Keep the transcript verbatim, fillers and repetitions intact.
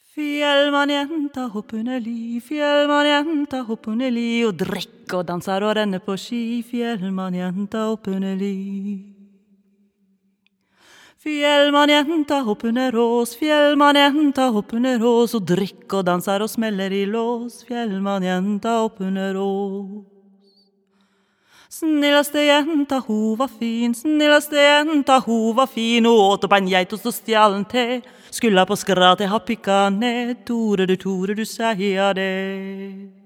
Fjellmannjenta hopp under li, fjellmannjenta hopp under li, og drikk og danser og renner på ski, fjellmannjenta hopp under li. Fjellmannjenta hopp under ås, fjellmannjenta hopp under ås, og drikk og danser og smeller i lås, fjellmannjenta hopp under ås. Snillaste jenta, ho var fin, snillaste jenta, ho var fin, og åt opp en geit og så stjal en te, skulla på skrat, jeg har pikka ned, tore du, tore du, sier det.